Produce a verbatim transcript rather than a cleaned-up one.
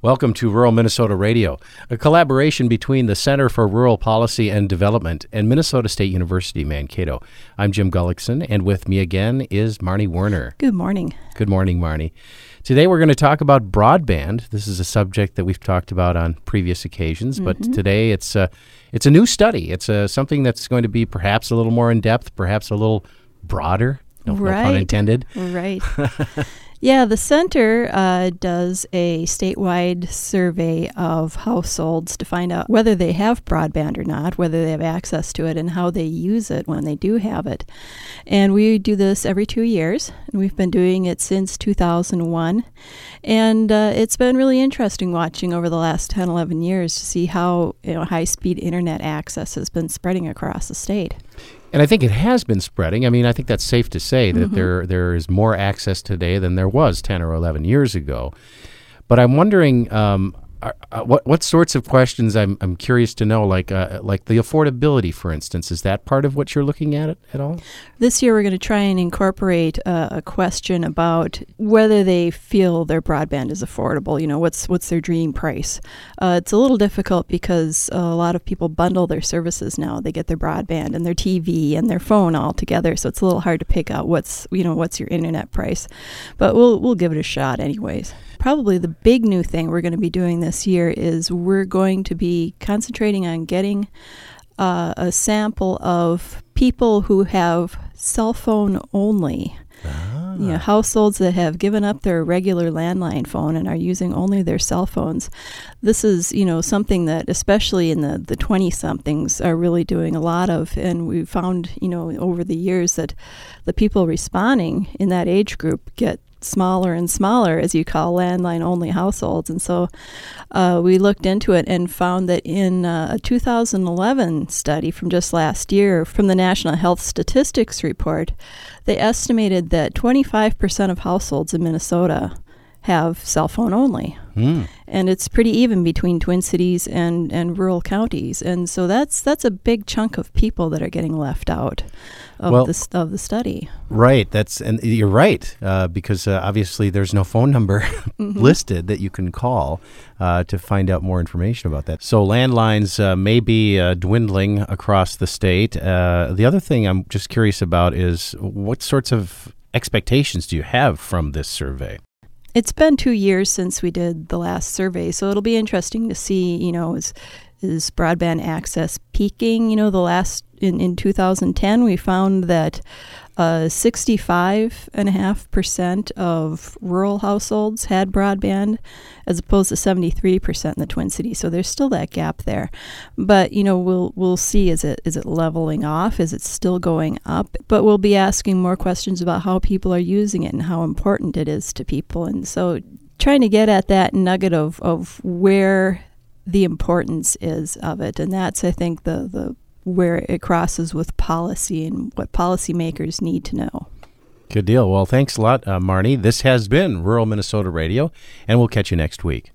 Welcome to Rural Minnesota Radio, a collaboration between the Center for Rural Policy and Development and Minnesota State University, Mankato. I'm Jim Gullickson, and with me again is Marnie Werner. Good morning. Good morning, Marnie. Today we're going to talk about broadband. This is a subject that we've talked about on previous occasions, mm-hmm. but today it's a, it's a new study. It's a, something that's going to be perhaps a little more in-depth, perhaps a little broader. No, right. no pun intended. Right. Yeah, the center uh, does a statewide survey of households to find out whether they have broadband or not, whether they have access to it, and how they use it when they do have it. And we do this every two years, and we've been doing it since two thousand one. And uh, it's been really interesting watching over the last ten, eleven years to see how you know, high-speed internet access has been spreading across the state. And I think it has been spreading. I mean, I think that's safe to say that Mm-hmm. there there is more access today than there was ten or eleven years ago. But I'm wondering um, are, uh, what what sorts of questions I'm I'm curious to know, like uh, like the affordability, for instance. Is that part of what you're looking at at all? This year we're going to try and incorporate uh, a question about whether they feel their broadband is affordable. You know, what's what's their dream price? Uh, it's a little difficult because uh, a lot of people bundle their services now. They get their broadband and their T V and their phone all together, so it's a little hard to pick out what's you know what's your internet price. But we'll we'll give it a shot anyways. Probably the big new thing we're going to be doing this year is we're going to be concentrating on getting uh, a sample of people who have cell phone only. Ah. You know, households that have given up their regular landline phone and are using only their cell phones. This is, you know, something that especially in the, the twenty-somethings are really doing a lot of. And we've found, you know, over the years that the people responding in that age group get smaller and smaller, as you call landline-only households. And so uh, we looked into it and found that in uh, a two thousand eleven study from just last year from the National Health Statistics Report, they estimated that twenty-five percent of households in Minnesota have cell phone only. Mm. And it's pretty even between Twin Cities and, and rural counties. And so that's that's a big chunk of people that are getting left out of, well, the, of the study. Right. That's and you're right, uh, because uh, obviously there's no phone number Mm-hmm. listed that you can call uh, to find out more information about that. So landlines uh, may be uh, dwindling across the state. Uh, the other thing I'm just curious about is what sorts of expectations do you have from this survey? It's been two years since we did the last survey, so it'll be interesting to see, you know, is is broadband access peaking? You know, the last, in, in two thousand ten, we found that uh, sixty-five point five percent of rural households had broadband, as opposed to seventy-three percent in the Twin Cities. So there's still that gap there. But, you know, we'll we'll see, is it is it leveling off? Is it still going up? But we'll be asking more questions about how people are using it and how important it is to people. And so trying to get at that nugget of, of where the importance is of it. And that's, I think, the, the where it crosses with policy and what policymakers need to know. Good deal. Well, thanks a lot, uh, Marnie. This has been Rural Minnesota Radio, and we'll catch you next week.